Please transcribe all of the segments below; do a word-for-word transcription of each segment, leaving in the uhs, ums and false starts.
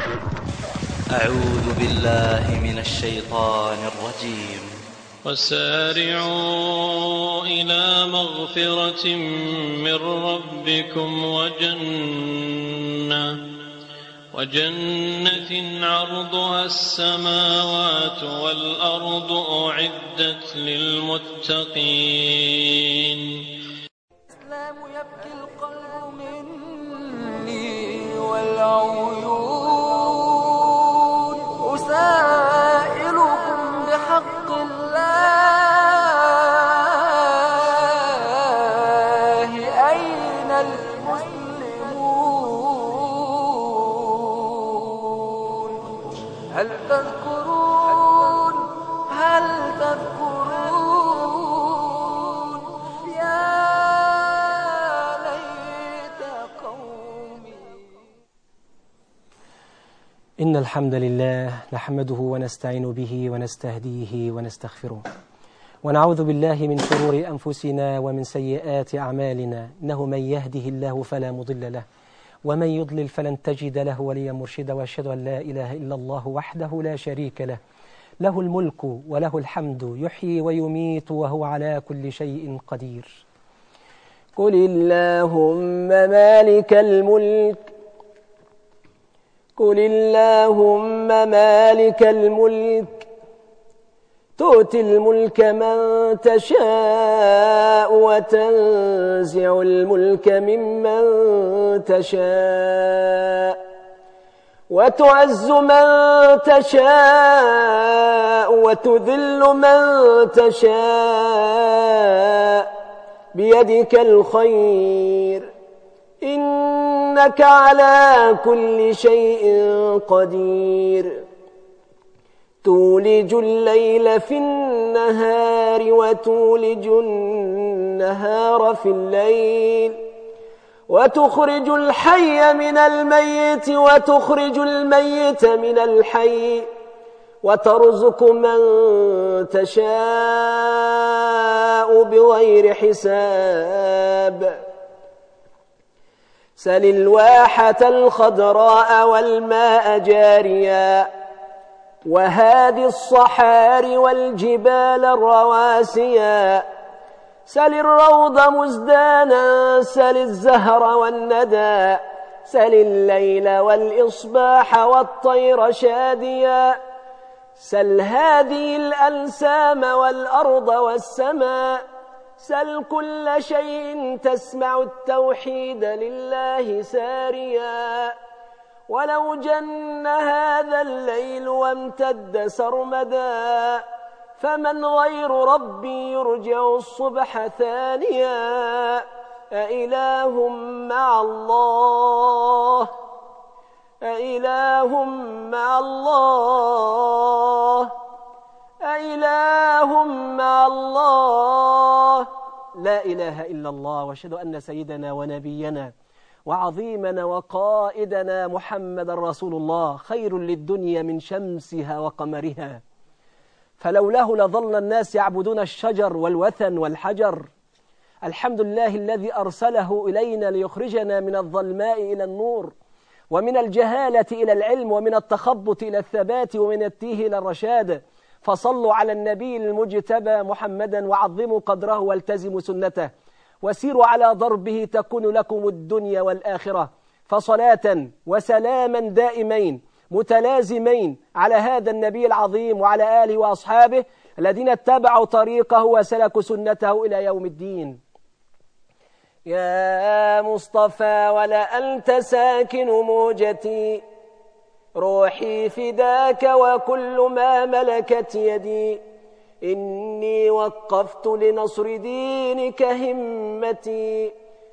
أعوذ بالله من الشيطان الرجيم. وسارعوا إلى مغفرة من ربكم وجنة وجنة عرضها السماوات والأرض أعدت للمتقين. الإسلام يبكي القلب مني والعيون، أسائلكم بحق الله أين المسلمون؟ هل تذكرون هل تذكرون يا ليت قومي. إن الحمد لله نحمده ونستعين به ونستهديه ونستغفره، ونعوذ بالله من شرور أنفسنا ومن سيئات أعمالنا. إنه من يهده الله فلا مضل له، ومن يضلل فلن تجد له وليا مرشدا، وأشهد أن لا إله إلا الله وحده لا شريك له، له الملك وله الحمد، يحيي ويميت وهو على كل شيء قدير. قل اللهم مالك الملك قل اللهم مالك الملك تؤتي الملك من تشاء وتنزع الملك ممن تشاء وتعز من تشاء وتذل من تشاء بيدك الخير، إنك على كل شيء قدير. تولج الليل في النهار وتولج النهار في الليل، وتخرج الحي من الميت وتخرج الميت من الحي، وترزق من تشاء بغير حساب. سل الواحة الخضراء والماء جاريا، وهادي الصحار والجبال الرواسيا. سل الروض مزدانا، سل الزهر والندى، سل الليل والإصباح والطير شاديا. سل هذه الأنسام والأرض والسماء، سل كل شيء تسمع التوحيد لله ساريا. ولو جن هذا الليل وامتد سرمدا، فمن غير ربي يرجع الصبح ثانيا. أإله مع الله أإله مع الله أإله مع الله. لا إله إلا الله، وأشهد أن سيدنا ونبينا وعظيمنا وقائدنا محمد رسول الله خير للدنيا من شمسها وقمرها، فلولاه لظل الناس يعبدون الشجر والوثن والحجر. الحمد لله الذي أرسله إلينا ليخرجنا من الظلماء إلى النور، ومن الجهالة إلى العلم، ومن التخبط إلى الثبات، ومن التيه إلى الرشاد. فصلوا على النبي المجتبى محمدا، وعظموا قدره والتزموا سنته، وسيروا على ضربه تكون لكم الدنيا والآخرة. فصلاة وسلاما دائمين متلازمين على هذا النبي العظيم وعلى آله وأصحابه الذين اتبعوا طريقه وسلكوا سنته إلى يوم الدين. يا مصطفى ولا أنت ساكن موجتي، روحي فداك وكل ما ملكت يدي. إني وقفت لنصر دينك همتي،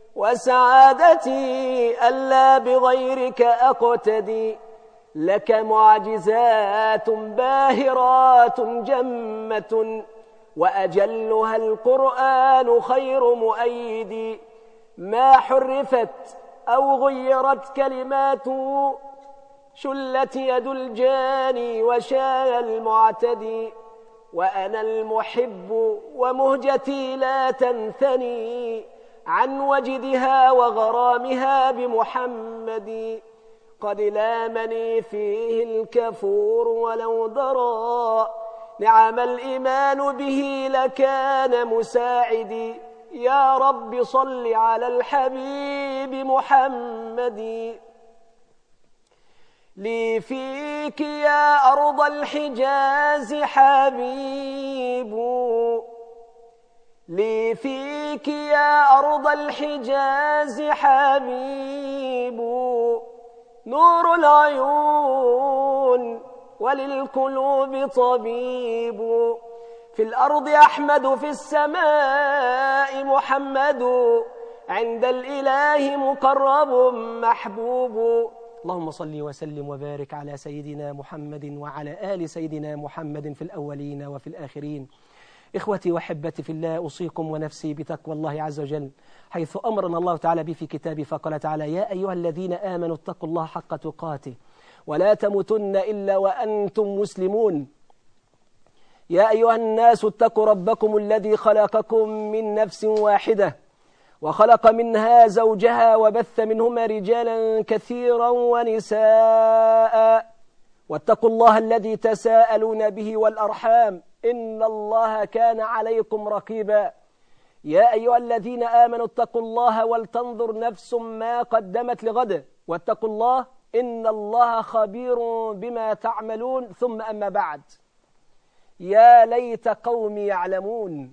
وسعادتي ألا بغيرك أقتدي. لك معجزات باهرات جمة، وأجلها القرآن خير مؤيد. ما حرفت أو غيرت كلماته، شلت يد الجاني وشال المعتدي. وأنا المحب ومهجتي لا تنثني عن وجدها وغرامها بمحمد. قد لامني فيه الكفور ولو درى نعم الإيمان به لكان مساعدي يا رب صل على الحبيب محمد لي فيك يا أرض الحجاز حبيب لي فيك يا أرض الحجاز حبيب نور العيون وللقلوب طبيب في الأرض أحمد في السماء محمد عند الإله مقرب محبوب اللهم صل وسلم وبارك على سيدنا محمد وعلى آل سيدنا محمد في الأولين وفي الآخرين. إخوتي وحبتي في الله، أوصيكم ونفسي بتقوى الله عز وجل، حيث أمرنا الله تعالى به في كتابه فقال تعالى: يا أيها الذين آمنوا اتقوا الله حق تقاته ولا تموتن إلا وأنتم مسلمون. يا أيها الناس اتقوا ربكم الذي خلقكم من نفس واحدة وخلق منها زوجها وبث منهما رجالا كثيرا ونساء واتقوا الله الذي تساءلون به والأرحام إن الله كان عليكم رقيبا. يا أيها الذين آمنوا اتقوا الله ولتنظر نفس ما قدمت لغد واتقوا الله إن الله خبير بما تعملون. ثم أما بعد، يا ليت قومي يعلمون،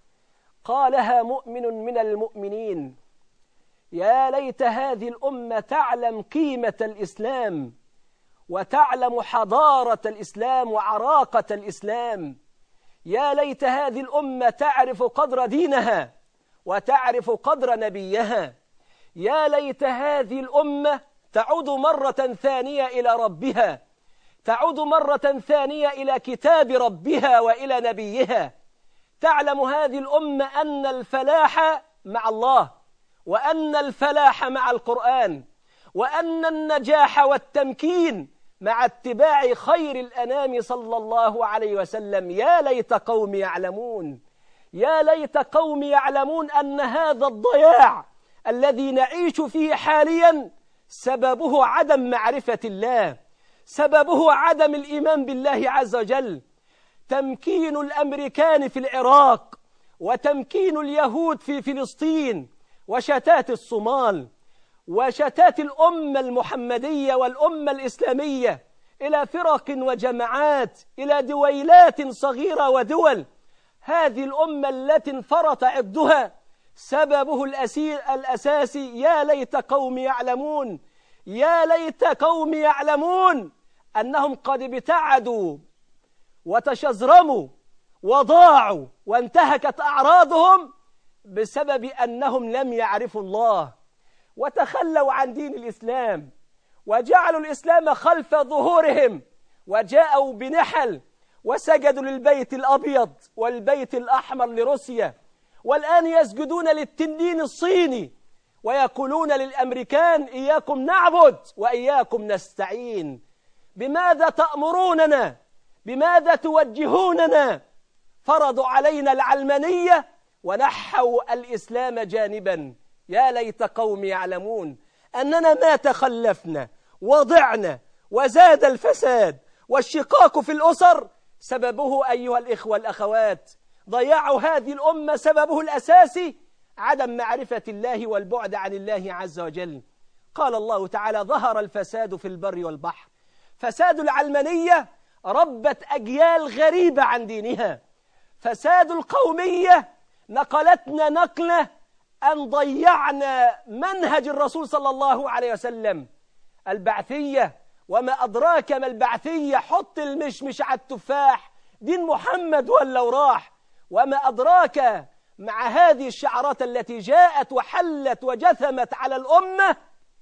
قالها مؤمن من المؤمنين، يا ليت هذه الأمة تعلم قيمة الإسلام وتعلم حضارة الإسلام وعراقة الإسلام. يا ليت هذه الأمة تعرف قدر دينها وتعرف قدر نبيها. يا ليت هذه الأمة تعود مرة ثانية إلى ربها، تعود مرة ثانية إلى كتاب ربها وإلى نبيها. تعلم هذه الأمة أن الفلاح مع الله، وأن الفلاح مع القرآن، وأن النجاح والتمكين مع اتباع خير الأنام صلى الله عليه وسلم. يا ليت قوم يعلمون، يا ليت قوم يعلمون أن هذا الضياع الذي نعيش فيه حاليا سببه عدم معرفة الله، سببه عدم الإيمان بالله عز وجل. تمكين الأمريكان في العراق وتمكين اليهود في فلسطين وشتات الصومال وشتات الأمة المحمدية والأمة الإسلامية إلى فرق وجماعات، إلى دويلات صغيرة ودول. هذه الأمة التي انفرط عقدها سببه الأساسي يا ليت قوم يعلمون، يا ليت قوم يعلمون أنهم قد ابتعدوا وتشزرموا وضاعوا وانتهكت أعراضهم بسبب أنهم لم يعرفوا الله وتخلوا عن دين الإسلام وجعلوا الإسلام خلف ظهورهم، وجاءوا بنحل وسجدوا للبيت الأبيض والبيت الأحمر لروسيا، والآن يسجدون للتنين الصيني ويقولون للأمريكان إياكم نعبد وإياكم نستعين. بماذا تأمروننا؟ بماذا توجهوننا؟ فرضوا علينا العلمانية ونحوا الإسلام جانبا. يا ليت قوم يعلمون أننا ما تخلفنا وضعنا وزاد الفساد والشقاق في الأسر سببه أيها الإخوة الأخوات ضيعوا هذه الأمة، سببه الأساسي عدم معرفة الله والبعد عن الله عز وجل. قال الله تعالى: ظهر الفساد في البر والبحر. فساد العلمانية ربت أجيال غريبة عن دينها. فساد القومية نقلتنا نقلة أن ضيعنا منهج الرسول صلى الله عليه وسلم. البعثية، وما أدراك ما البعثية، حط المشمش على التفاح، دين محمد ولا وراح. وما أدراك مع هذه الشعارات التي جاءت وحلت وجثمت على الأمة،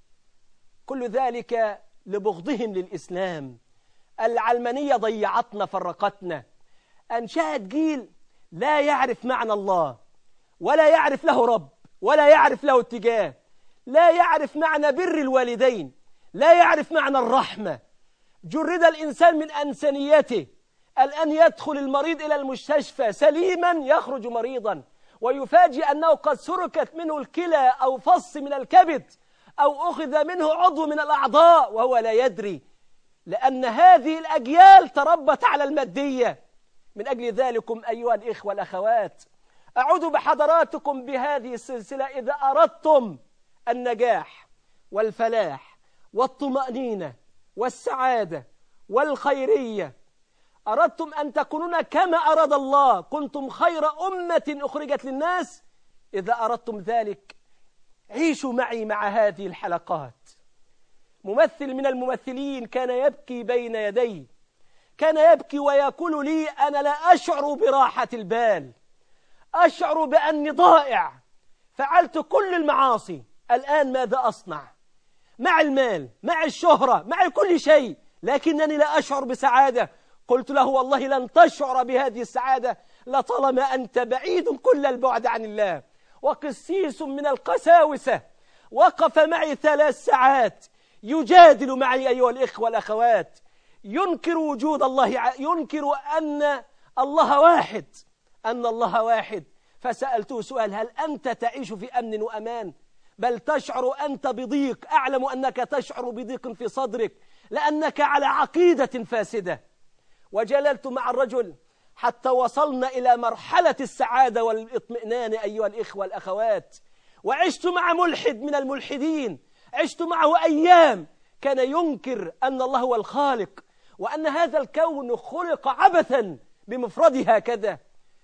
كل ذلك لبغضهم للإسلام. العلمانية ضيعتنا، فرقتنا، أنشأت جيل لا يعرف معنى الله ولا يعرف له رب ولا يعرف له اتجاه، لا يعرف معنى بر الوالدين، لا يعرف معنى الرحمة. جرد الإنسان من أنسانيته. الآن يدخل المريض إلى المستشفى سليما يخرج مريضا، ويفاجئ أنه قد سرقت منه الكلى أو فص من الكبد أو أخذ منه عضو من الأعضاء وهو لا يدري، لأن هذه الأجيال تربت على المادية. من أجل ذلكم أيها الإخوة والأخوات، أعود بحضراتكم بهذه السلسلة إذا أردتم النجاح والفلاح والطمأنينة والسعادة والخيرية، أردتم أن تكونون كما أراد الله، كنتم خير أمة أخرجت للناس، إذا أردتم ذلك عيشوا معي مع هذه الحلقات. ممثل من الممثلين كان يبكي بين يدي، كان يبكي ويقول لي: أنا لا أشعر براحة البال، أشعر بأني ضائع، فعلت كل المعاصي، الآن ماذا أصنع؟ مع المال، مع الشهرة، مع كل شيء، لكنني لا أشعر بسعادة. قلت له: والله لن تشعر بهذه السعادة لطالما أنت بعيد كل البعد عن الله. وقسيس من القساوسة وقف معي ثلاث ساعات يجادل معي أيها الإخوة والأخوات، ينكر وجود الله، ينكر أن الله واحد، أن الله واحد. فسألته سؤال: هل أنت تعيش في أمن وأمان؟ بل تشعر أنت بضيق، أعلم أنك تشعر بضيق في صدرك لأنك على عقيدة فاسدة. وجللت مع الرجل حتى وصلنا إلى مرحلة السعادة والاطمئنان أيها الإخوة والأخوات. وعشت مع ملحد من الملحدين، عشت معه أيام كان ينكر أن الله هو الخالق، وأن هذا الكون خلق عبثا بمفرده هكذا،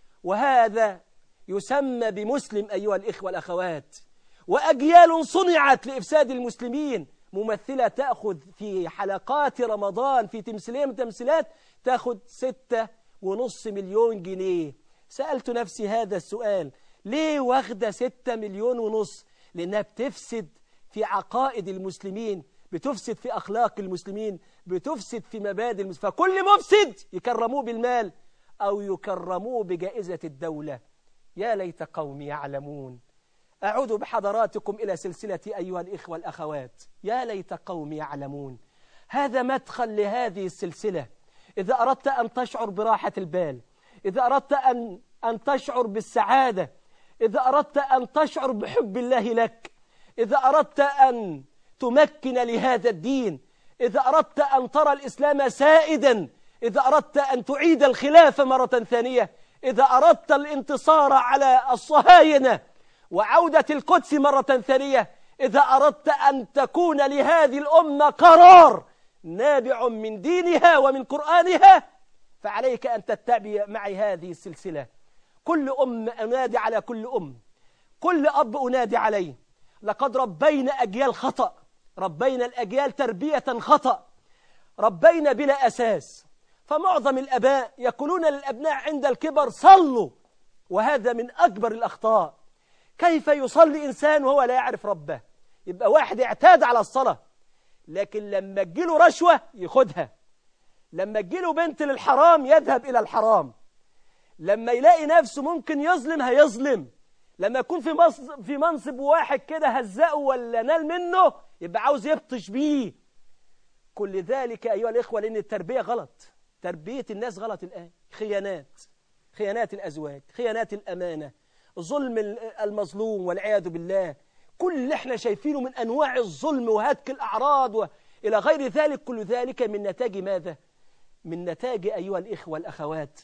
وهذا يسمى بمسلم أيها الإخوة والأخوات. وأجيال صنعت لإفساد المسلمين، ممثلة تأخذ في حلقات رمضان في تمثيلية من تمثيلات تأخذ ستة ونص مليون جنيه. سألت نفسي هذا السؤال: ليه واخدة ستة مليون ونص؟ لأنها بتفسد في عقائد المسلمين، بتفسد في أخلاق المسلمين، بتفسد في مبادئ المسلمين. فكل مفسد يكرموه بالمال أو يكرموه بجائزة الدولة. يا ليت قومي يعلمون. أعود بحضراتكم إلى سلسلة أيها الإخوة الأخوات. يا ليت قومي يعلمون، هذا مدخل لهذه السلسلة. إذا أردت أن تشعر براحة البال، إذا أردت أن, أن تشعر بالسعادة، إذا أردت أن تشعر بحب الله لك، إذا أردت أن تمكن لهذا الدين، إذا أردت أن ترى الإسلام سائدا، إذا أردت أن تعيد الخلافة مرة ثانية، إذا أردت الانتصار على الصهاينة وعودة القدس مرة ثانية، إذا أردت أن تكون لهذه الأمة قرار نابع من دينها ومن قرآنها، فعليك أن تتبع معي هذه السلسلة. كل أم أنادي على كل أم، كل أب أنادي عليه. لقد ربينا أجيال خطأ، ربينا الأجيال تربية خطأ، ربينا بلا أساس. فمعظم الأباء يقولون للأبناء عند الكبر: صلوا، وهذا من أكبر الأخطاء. كيف يصلي إنسان وهو لا يعرف ربه؟ يبقى واحد اعتاد على الصلاة، لكن لما تجيله رشوة ياخدها، لما تجيله بنت للحرام يذهب إلى الحرام، لما يلاقي نفسه ممكن يظلم هيظلم، لما يكون في منصب, في منصب واحد كده هزقه ولا نال منه يبقى عاوز يبطش بيه. كل ذلك أيها الإخوة لأن التربية غلط، تربية الناس غلط الآن. خيانات، خيانات الأزواج، خيانات الأمانة، ظلم المظلوم والعياذ بالله، كل اللي احنا شايفينه من أنواع الظلم وهتك الأعراض وإلى غير ذلك، كل ذلك من نتاج ماذا؟ من نتاج أيها الإخوة والأخوات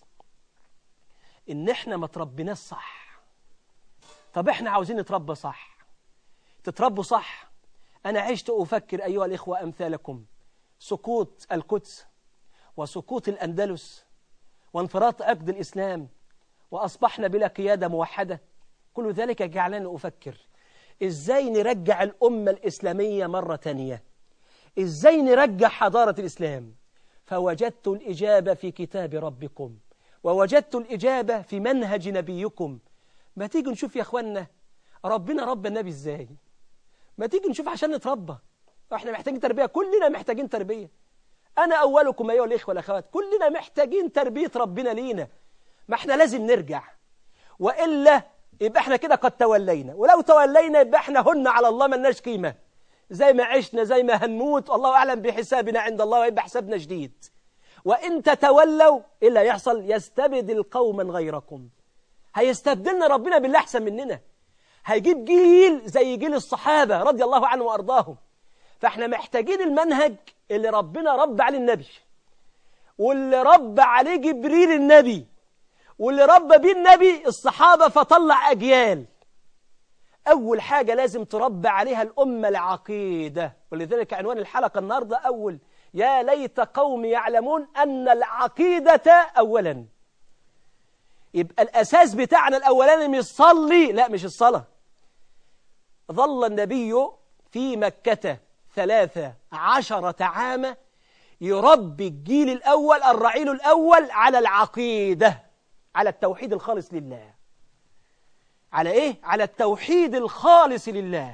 إن احنا ما تربيناش صح. طب احنا عاوزين نتربى صح، تتربوا صح. أنا عشت أفكر أيها الإخوة أمثالكم، سقوط القدس وسقوط الأندلس وانفراط عقد الإسلام وأصبحنا بلا قيادة موحدة، كل ذلك جعلني أفكر إزاي نرجع الأمة الإسلامية مرة تانية، إزاي نرجع حضارة الإسلام. فوجدت الإجابة في كتاب ربكم، ووجدت الإجابة في منهج نبيكم. ما تيجي نشوف يا أخوانا ربنا رب النبي إزاي، ما تيجي نشوف عشان نتربى. احنا محتاجين تربية، كلنا محتاجين تربية. أنا أولكم أيها الإخوة والأخوات، كلنا محتاجين تربية ربنا لينا. ما احنا لازم نرجع، وإلا يبقى احنا كده قد تولينا، ولو تولينا يبقى احنا هن على الله ملناش قيمة، زي ما عشنا زي ما هنموت، والله أعلم بحسابنا عند الله، ويبقى حسابنا جديد. وإن تتولوا إلا يحصل يستبدل قوما غيركم، هيستبدلنا ربنا باللي أحسن مننا، هيجيب جيل زي جيل الصحابة رضي الله عنهم وأرضاهم. فاحنا محتاجين المنهج اللي ربنا رب عليه النبي، واللي رب عليه جبريل النبي، واللي رب بيه النبي الصحابة، فطلع أجيال. أول حاجة لازم تربى عليها الأمة العقيدة، ولذلك عنوان الحلقة النهاردة أول يا ليت قوم يعلمون أن العقيدة أولا. يبقى الأساس بتاعنا الأولاني مش صلي، لا مش الصلاة. ظل النبي في مكة ثلاثة عشرة عاما يربي الجيل الأول الرعيل الأول على العقيدة، على التوحيد الخالص لله. على إيه؟ على التوحيد الخالص لله.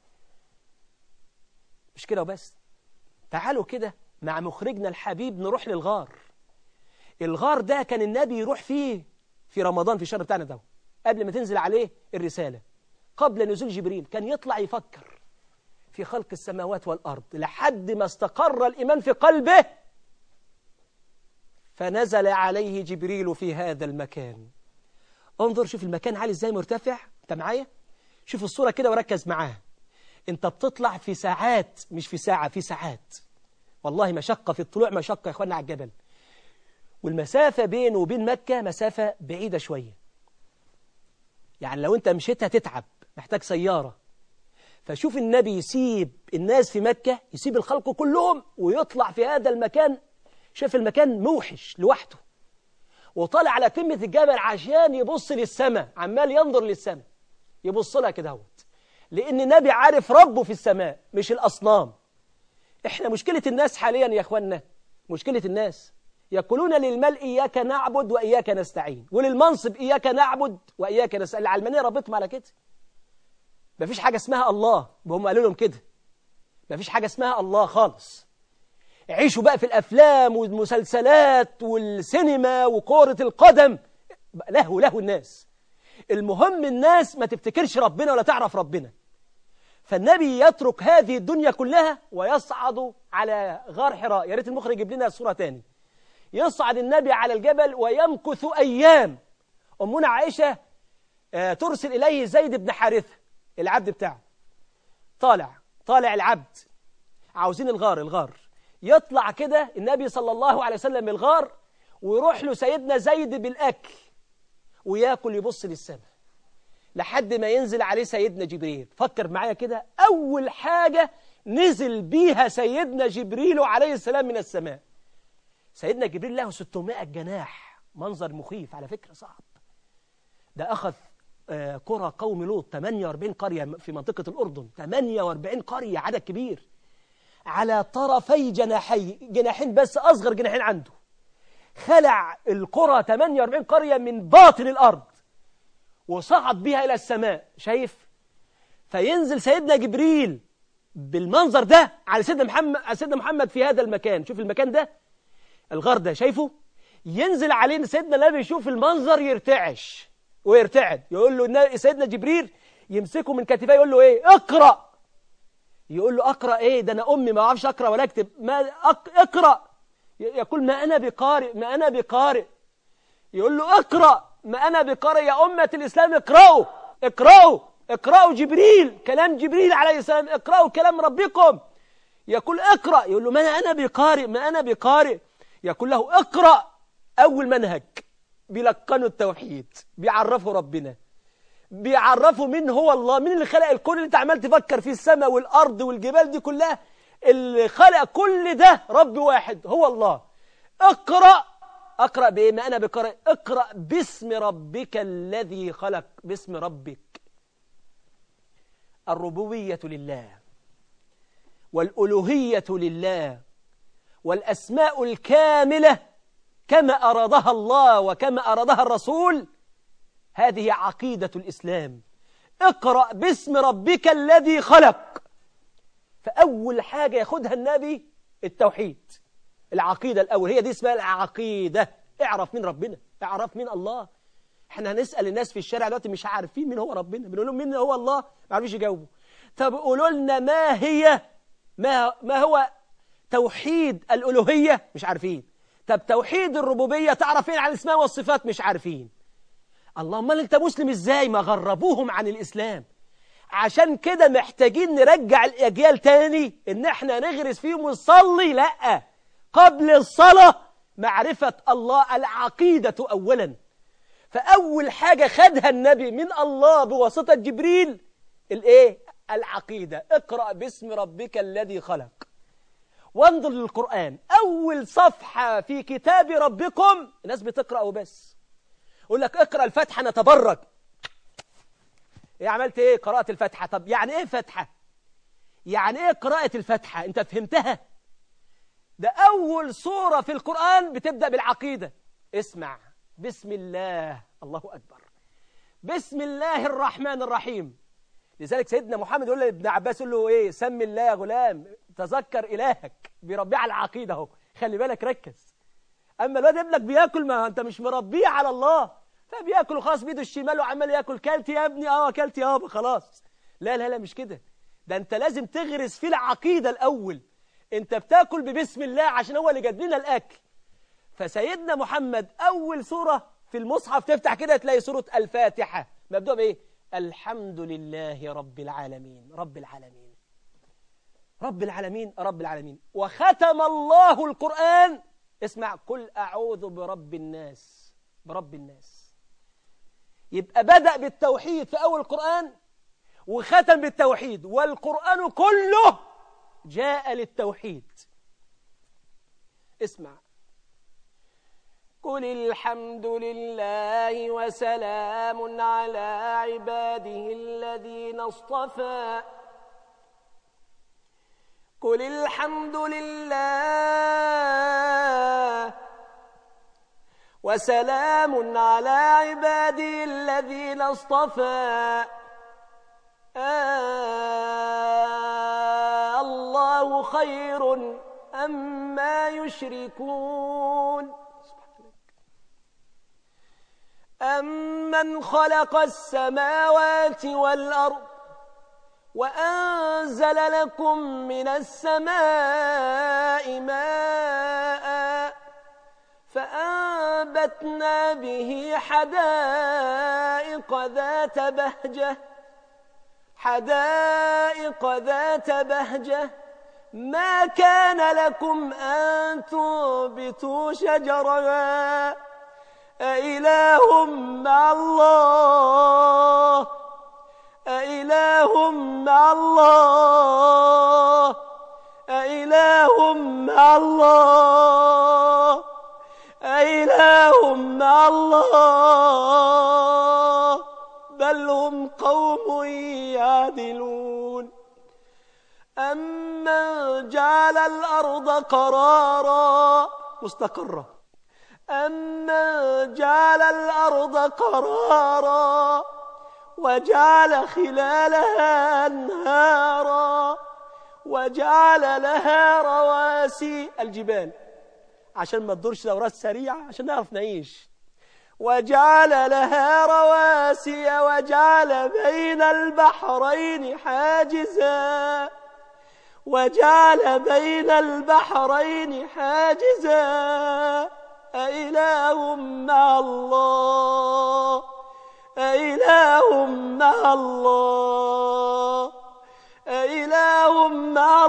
مش كده وبس، تعالوا كده مع مخرجنا الحبيب نروح للغار. الغار ده كان النبي يروح فيه في رمضان، في الشهر بتاعنا ده، قبل ما تنزل عليه الرسالة، قبل نزول جبريل، كان يطلع يفكر في خلق السماوات والأرض لحد ما استقر الإيمان في قلبه، فنزل عليه جبريل في هذا المكان. انظر، شوف المكان عالي ازاي مرتفع. انت معايا؟ شوف الصورة كده وركز معاها. انت بتطلع في ساعات، مش في ساعة، في ساعات. والله مشقة في الطلوع، مشقة يا اخوانا على الجبل. والمسافة بينه وبين مكة مسافة بعيدة شوية، يعني لو انت مشيتها تتعب، محتاج سيارة. فشوف النبي يسيب الناس في مكة، يسيب الخلق كلهم ويطلع في هذا المكان. شاف المكان موحش لوحده، وطلع على قمة الجبل عشان يبص للسماء، عمال ينظر للسماء، يبص لها كده اهوت، لأن النبي عارف ربه في السماء مش الأصنام. احنا مشكلة الناس حاليا يا اخوانا، مشكلة الناس يقولون للمال إياك نعبد وإياك نستعين، وللمنصب إياك نعبد وإياك نستعين. العلمانية ربطهم على كده، مفيش حاجة اسمها الله، هم قالوا لهم كده، مفيش حاجة اسمها الله خالص. عيشوا بقى في الأفلام والمسلسلات والسينما وكرة القدم، له له الناس. المهم الناس ما تفتكرش ربنا ولا تعرف ربنا. فالنبي يترك هذه الدنيا كلها ويصعد على غار حراء. يا ريت المخرج يجيب لنا الصورة تاني. يصعد النبي على الجبل ويمكث أيام. أمنا عائشة آه ترسل إليه زيد بن حارثة العبد بتاعه، طالع طالع العبد، عاوزين الغار الغار يطلع كده النبي صلى الله عليه وسلم الغار، ويروح له سيدنا زيد بالأكل وياكل، يبص للسماء لحد ما ينزل عليه سيدنا جبريل. فكر معايا كده، أول حاجة نزل بيها سيدنا جبريل عليه السلام من السماء. سيدنا جبريل له ستمائة جناح، منظر مخيف على فكرة، صعب. ده أخذ آه قرى قوم لوط، ثمانية وأربعين قرية في منطقة الأردن، ثمانية وأربعين قرية، عدد كبير، على طرفي جناحي، جناحين بس، أصغر جناحين عنده. خلع القرى ثمانية وأربعين قرية من باطن الأرض وصعد بها إلى السماء، شايف؟ فينزل سيدنا جبريل بالمنظر ده على سيدنا محمد، على سيدنا محمد في هذا المكان. شوف المكان ده، الغار ده، شايفه؟ ينزل علينا سيدنا النبي، يشوف المنظر يرتعش ويرتعد. يقول له سيدنا جبريل يمسكه من كتفيه، يقول له ايه؟ اقرأ. يقول له اقرأ ايه؟ ده انا امي ما اعرفش اقرأ ولا اكتب. ما اقرأ. يقول ما انا بقارئ، ما انا بقارئ. يقول له اقرأ، ما انا بقارئ يا امة الاسلام، اقرأوا اقرأوا اقرأوا جبريل، كلام جبريل عليه السلام، اقرأوا كلام ربكم. يقول اقرأ، يقول له ما انا بقارئ، ما انا بقارئ. يقول له اقرأ. اول منهج بيلقنوا التوحيد، بيعرفوا ربنا، بيعرفوا مين هو الله، مين اللي خلق الكون اللي انت عمال تفكر في السماء والارض والجبال دي كلها. اللي خلق كل ده رب واحد هو الله. اقرأ. اقرأ بايه؟ ما انا بقارئ. اقرأ باسم ربك الذي خلق، باسم ربك. الربوبية لله، والألوهية لله، والأسماء الكاملة كما أرادها الله وكما أرادها الرسول، هذه عقيدة الإسلام. اقرأ باسم ربك الذي خلق. فأول حاجة ياخدها النبي التوحيد، العقيدة الأول، هي دي اسمها العقيدة. اعرف مين ربنا، اعرف مين الله. احنا هنسأل الناس في الشارع دلوقتي مش عارفين مين هو ربنا، بنقول لهم مين هو الله، ما عارفين يجاوبوا. طب قولوا لنا ما هي ما ما هو توحيد الألوهية، مش عارفين. طب توحيد الربوبية تعرفين عن الاسماء والصفات، مش عارفين. الله، امال انت مسلم ازاي؟ ما غربوهم عن الإسلام. عشان كده محتاجين نرجع الأجيال تاني إن احنا نغرس فيهم ونصلي. لأ، قبل الصلاة معرفة الله، العقيدة أولا. فأول حاجة خدها النبي من الله بواسطة جبريل الإيه؟ العقيدة. اقرأ باسم ربك الذي خلق. وانظر للقرآن، أول صفحة في كتاب ربكم الناس بتقرأ وبس. يقول لك اقرأ الفتحة نتبرك. ايه عملت ايه؟ قراءة الفتحة. طب يعني ايه فتحة؟ يعني ايه قراءة الفتحة؟ انت فهمتها؟ ده أول سورة في القرآن بتبدأ بالعقيدة. اسمع، بسم الله، الله أكبر، بسم الله الرحمن الرحيم. لذلك سيدنا محمد يقول لابن عباس، يقول له ايه؟ سمي الله يا غلام، تذكر إلهك. بيربيه على العقيدة اهو، خلي بالك، ركز. أما الواد ابنك بياكل، ما أنت مش مربيه على الله، فبياكل خلاص بيده الشمال وعمال ياكل. كلت يا ابني؟ اه كلت يابا، خلاص. لا لا لا، مش كده. ده أنت لازم تغرس في العقيدة الأول. أنت بتاكل ببسم الله عشان هو اللي جاب لنا الأكل. فسيدنا محمد أول سورة في المصحف تفتح كده تلاقي سورة الفاتحة مبدوء بإيه؟ الحمد لله رب العالمين. رب العالمين، رب العالمين، رب العالمين. وختم الله القرآن، اسمع، قل أعوذ برب الناس. برب الناس. يبقى بدأ بالتوحيد في أول القرآن وختم بالتوحيد، والقرآن كله جاء للتوحيد. اسمع، قل الحمد لله وسلام على عباده الذين اصطفى. قل الحمد لله وسلام على عباده الذين اصطفى. آه الله خير أما يشركون. أمن خلق السماوات والأرض وأنزل لكم من السماء ماء فأنبتنا به حدائق ذات بهجة حدائق ذات بهجة ما كان لكم أن تنبتوا شجرها أإله مع الله أإله مع الله أإله مع الله أإله مع الله بل هم قوم يعدلون. أمن جعل الأرض قرارا مستقرة أمن جعل الأرض قرارا وجعل خلالها أنهارا وجعل لها رواسي، الجبال عشان ما تدورش دورات سريعة عشان نعرف نعيش، وجعل لها رواسي وجعل بين البحرين حاجزا وجعل بين البحرين حاجزا أإله مع الله أإله مع الله أإله مع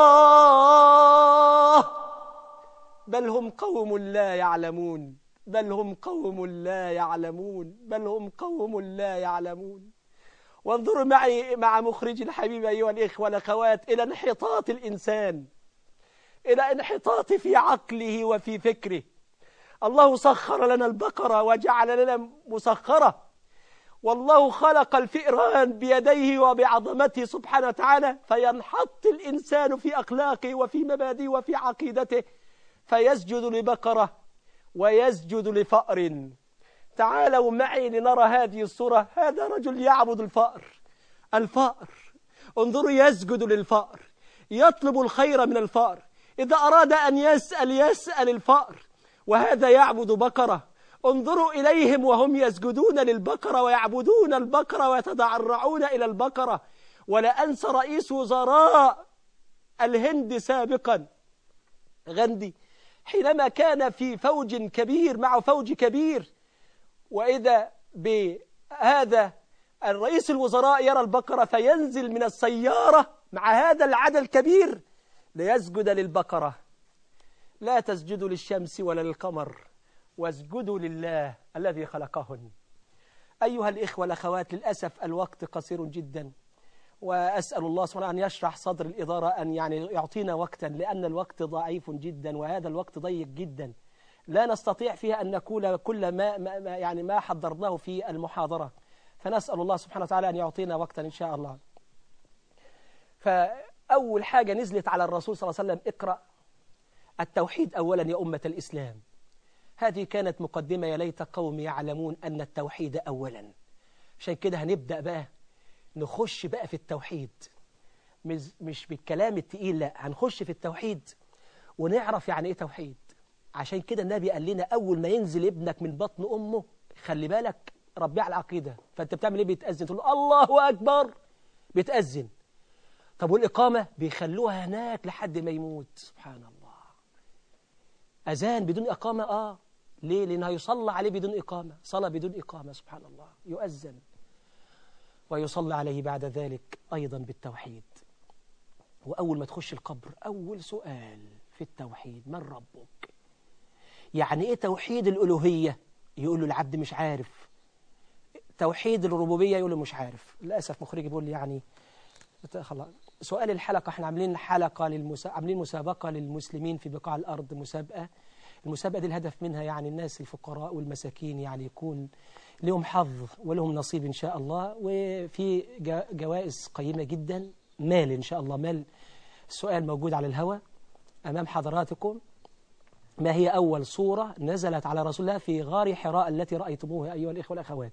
الله بل هم قوم لا يعلمون بل هم قوم لا يعلمون بل هم قوم لا يعلمون. وانظروا معي مع مخرج الحبيب أيها الإخوة والأخوات إلى انحطاط الإنسان، إلى انحطاط في عقله وفي فكره. الله سخر لنا البقرة وجعل لنا مسخرة، والله خلق الفئران بيديه وبعظمته سبحانه وتعالى، فينحط الإنسان في أخلاقه وفي مبادئه وفي عقيدته فيسجد لبقرة ويسجد لفأر. تعالوا معي لنرى هذه الصورة. هذا رجل يعبد الفأر الفأر انظروا، يسجد للفأر، يطلب الخير من الفأر، إذا أراد أن يسأل يسأل الفأر، وهذا يعبد بقرة. انظروا إليهم وهم يسجدون للبقرة ويعبدون البقرة ويتضرعون إلى البقرة. ولا أنسى رئيس وزراء الهند سابقا غاندي حينما كان في فوج كبير مع فوج كبير، وإذا بهذا الرئيس الوزراء يرى البقرة فينزل من السيارة مع هذا العدد الكبير ليسجد للبقرة. لا تسجدوا للشمس ولا للقمر واسجدوا لله الذي خلقهن. أيها الإخوة والأخوات، للأسف الوقت قصير جدا، وأسأل الله سبحانه أن يشرح صدر الإدارة أن يعني يعطينا وقتا، لأن الوقت ضعيف جدا وهذا الوقت ضيق جدا، لا نستطيع فيها أن نقول كل ما, ما يعني ما حضرناه في المحاضرة، فنسأل الله سبحانه وتعالى أن يعطينا وقتا إن شاء الله. فأول حاجة نزلت على الرسول صلى الله عليه وسلم: اقرأ التوحيد أولا يا أمة الإسلام. هذه كانت مقدمة، يا ليت قوم يعلمون أن التوحيد أولا. عشان كده هنبدأ بقى نخش بقى في التوحيد، مش, مش بالكلام التقيل، لا، هنخش في التوحيد ونعرف يعني إيه توحيد. عشان كده النبي قال لنا أول ما ينزل ابنك من بطن أمه خلي بالك ربيه على العقيدة. فأنت بتعمل إيه؟ بيتأذن، تقول الله أكبر، بيتأذن. طب والإقامة بيخلوها هناك لحد ما يموت. سبحان الله، أذان بدون إقامة. آه ليه؟ لأنه يصلى عليه بدون إقامة، صلاة بدون إقامة. سبحان الله، يؤذن ويصلى عليه بعد ذلك أيضا بالتوحيد. وأول ما تخش القبر أول سؤال في التوحيد: من ربك؟ يعني إيه توحيد الألوهية؟ يقول له العبد مش عارف. توحيد الربوبية يقول له مش عارف. للأسف مخرج بيقول لي يعني خلاص. سؤال الحلقة: احنا عاملين حلقة للمسا... عاملين مسابقة للمسلمين في بقاع الأرض، مسابقة. المسابقة دي الهدف منها يعني الناس الفقراء والمساكين يعني يكون لهم حظ ولهم نصيب إن شاء الله، وفي جوائز قيمة جدا، مال إن شاء الله، مال. السؤال موجود على الهواء أمام حضراتكم: ما هي أول سورة نزلت على رسول الله في غار حراء التي رأيتموها أيها الإخوة والأخوات؟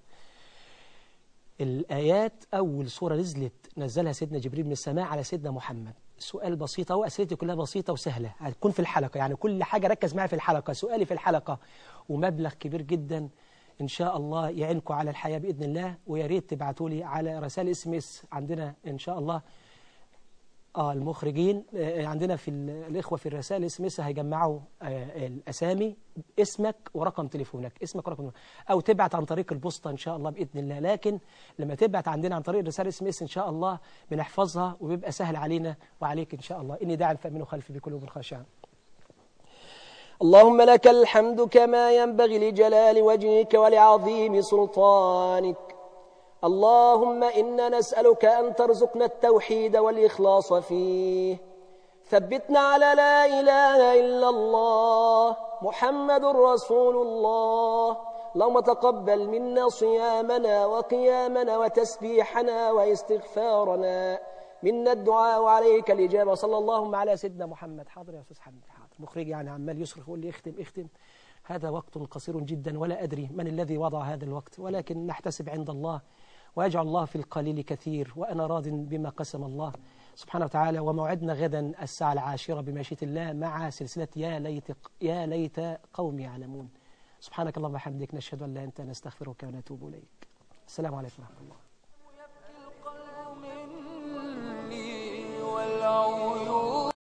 الآيات أول سورة نزلت نزلها سيدنا جبريل من السماء على سيدنا محمد. سؤال بسيط، هو أسئلتي كلها بسيطة وسهلة، هتكون في الحلقة، يعني كل حاجة ركز معي في الحلقة، سؤالي في الحلقة، ومبلغ كبير جدا إن شاء الله يعينكم على الحياة بإذن الله. ويا ريت تبعتوا لي على رسائل اس ام اس عندنا إن شاء الله. آه المخرجين آه عندنا في الإخوة في الرسائل اس ام اس هيجمعوا آه الأسامي، اسمك ورقم تليفونك، اسمك ورقم تليفونك، أو تبعت عن طريق البوسطة إن شاء الله بإذن الله. لكن لما تبعت عندنا عن طريق الرسائل اس ام اس إن شاء الله بنحفظها وبيبقى سهل علينا وعليك إن شاء الله. إني داعٍ فأمنوا خلفي بقلوب خاشعة. اللهم لك الحمد كما ينبغي لجلال وجهك ولعظيم سلطانك. اللهم إنا نسألك أن ترزقنا التوحيد والإخلاص فيه. ثبتنا على لا إله إلا الله محمد رسول الله. اللهم تقبل منا صيامنا وقيامنا وتسبيحنا واستغفارنا، منا الدعاء وعليك الإجابة. صلى اللهم على سيدنا محمد. حاضر يا أستاذ حمد، حاضر. مخرج يعني عمال يصرخ يقول لي اختم اختم. هذا وقت قصير جدا ولا أدري من الذي وضع هذا الوقت، ولكن نحتسب عند الله ويجعل الله في القليل كثير، وأنا راض بما قسم الله سبحانه وتعالى. وموعدنا غدا الساعة العاشرة بمشيئة الله مع سلسلة يا ليت يا ليت قوم يعلمون. سبحانك اللهم وبحمدك، نشهد أن لا إله إلا أنت، نستغفرك ونتوب إليك. السلام عليكم ورحمة الله. يبكي القلب مني والعيون